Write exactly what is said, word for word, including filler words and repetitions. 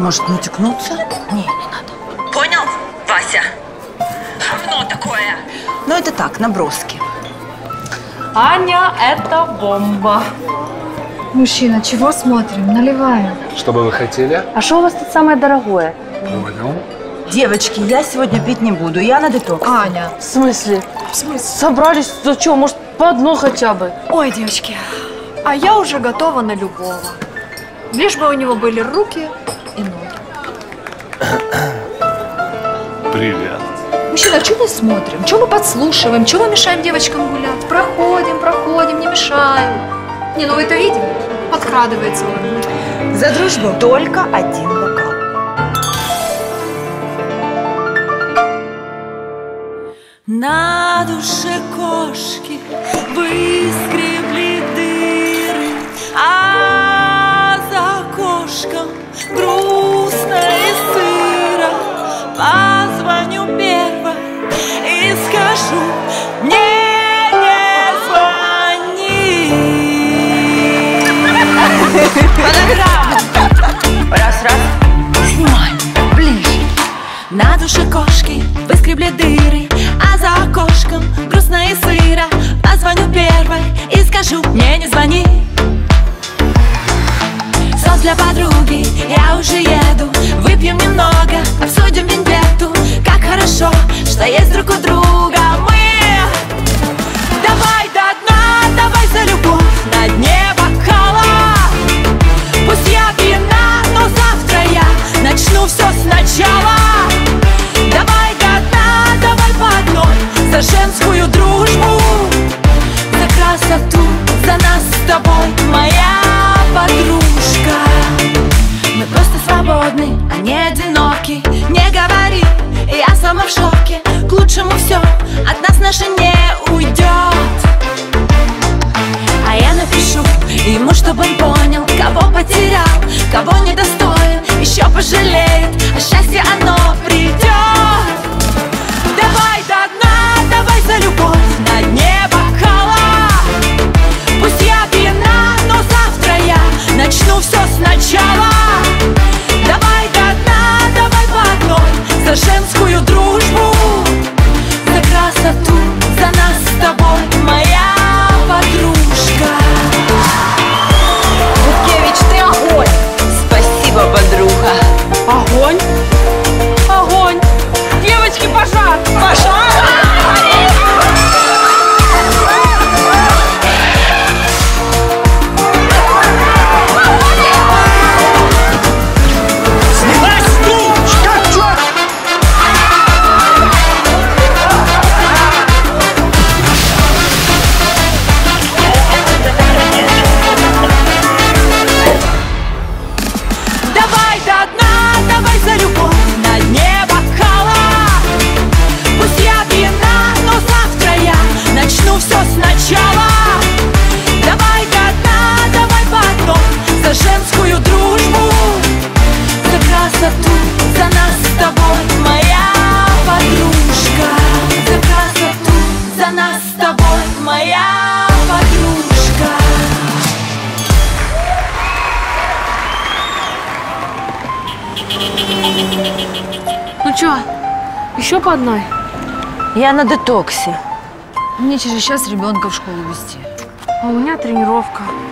Может, натекнуться? Не, не надо. Понял, Вася? Говно такое. Ну, это так, наброски. Аня, это бомба. Мужчина, чего смотрим? Наливаем. Что бы вы хотели? А что у вас тут самое дорогое? Понял. Девочки, я сегодня пить не буду, я на детокс. Аня. В смысле? В смысле? Собрались? За что? Может, по одной хотя бы? Ой, девочки, а я уже готова на любого. Лишь бы у него были руки и ноги. Привет. Мужчина, что мы смотрим? Что мы подслушиваем? Чего мы мешаем девочкам гулять? Проходим, проходим, не мешаем. Не, ну вы это видели? Подкрадывается он. За дружбу только один бокал. На душе кошки выскребли дыры, а за окошком грустно и сыро. Позвоню первой и скажу: мне не звони. Фотограмму. Раз, раз. Снимаем. Ближе. На душе кошки выскребли дыры, а за окошком грустно и сыро. Позвоню первой и скажу: мне не звони. Сон для подруги, я уже еду. Выпьем немного, обсудим вендетту. Как хорошо, что есть друг у друга мы. Давай до дна, давай за любовь на дне бокала. Пусть я пьяна, но завтра я начну все сначала. Давай до дна, давай по одной за женскую дружбу, за красоту, за нас с тобой, моя подружка. Мы просто свободны, а не одиноки. Не говори, я сама в шоке. К лучшему все, от нас наше не уйдет. А я напишу ему, чтобы он понял, кого потерял, кого недостоин, еще пожалеет, а счастье оно придет. Давай до дна, давай за любовь на дне бокала. Пусть я пьяна, но завтра я начну все сначала. Давай до дна, давай по одной за женскую дружбу, за красоту, за нас с тобой, моя подружка. Буткевич, ты огонь! Спасибо, подруга. Огонь? Огонь! Девочки, пожар! Пожар! Давай до дна, давай за любовь на дне бокала. Пусть я пьяна, но завтра я начну все сначала. Давай до дна, давай по одной за женскую дружбу, за красоту, за нас с тобой, моя подружка. За красоту, за нас с тобой, моя подружка. Ну чё, еще по одной? Я на детоксе. Мне через час ребенка в школу везти. А у меня тренировка.